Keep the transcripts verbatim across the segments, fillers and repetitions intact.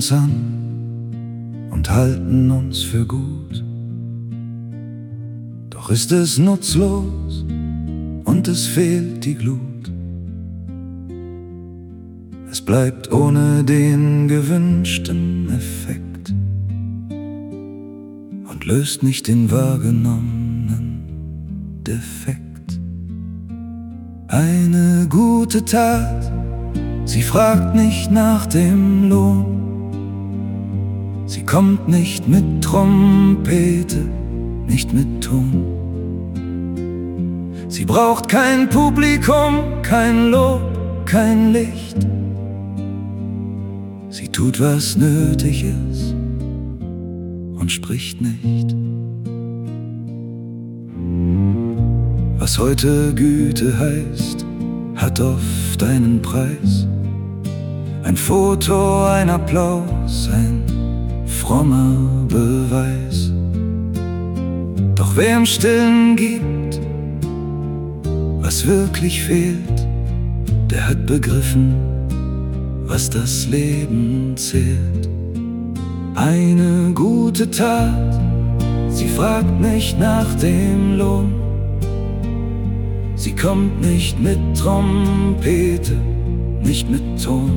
uns an und halten uns für gut. Doch ist es nutzlos und es fehlt die Glut. Es bleibt ohne den gewünschten Effekt und löst nicht den wahrgenommenen Defekt. Eine gute Tat, sie fragt nicht nach dem Lohn. Sie kommt nicht mit Trompete, nicht mit Ton. Sie braucht kein Publikum, kein Lob, kein Licht. Sie tut, was nötig ist und spricht nicht. Was heute Güte heißt, hat oft einen Preis. Ein Foto, ein Applaus, ein frommer Beweis. Doch wer im Stillen gibt, was wirklich fehlt, der hat begriffen, was das Leben zählt. Eine gute Tat, sie fragt nicht nach dem Lohn. Sie kommt nicht mit Trompete, nicht mit Ton.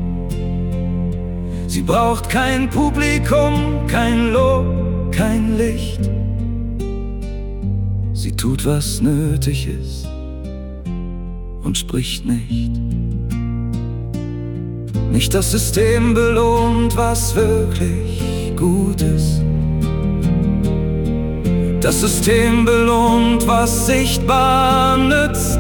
Sie braucht kein Publikum, kein Lob, kein Licht. Sie tut, was nötig ist und spricht nicht. Nicht das System belohnt, was wirklich gut ist. Das System belohnt, was sichtbar nützt.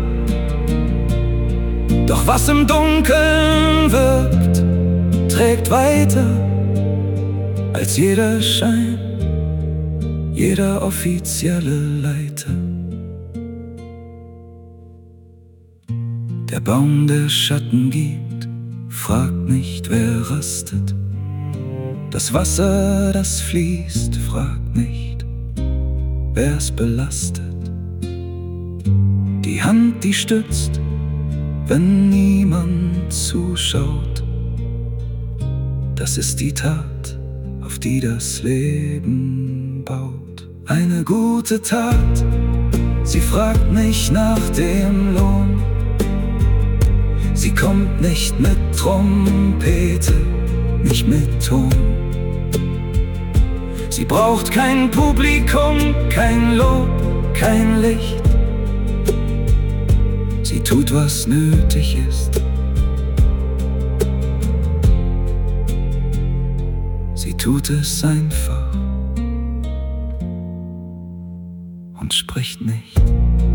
Doch was im Dunkeln wirkt, trägt weiter als jeder Schein, jeder offizielle Leiter. Der Baum, der Schatten gibt, fragt nicht, wer rastet. Das Wasser, das fließt, fragt nicht, wer's belastet. Die Hand, die stützt, wenn niemand zuschaut. Das ist die Tat, auf die das Leben baut. Eine gute Tat, sie fragt nicht nach dem Lohn. Sie kommt nicht mit Trompete, nicht mit Ton. Sie braucht kein Publikum, kein Lob, kein Licht. Sie tut, was nötig ist. Sie tut es einfach und spricht nicht.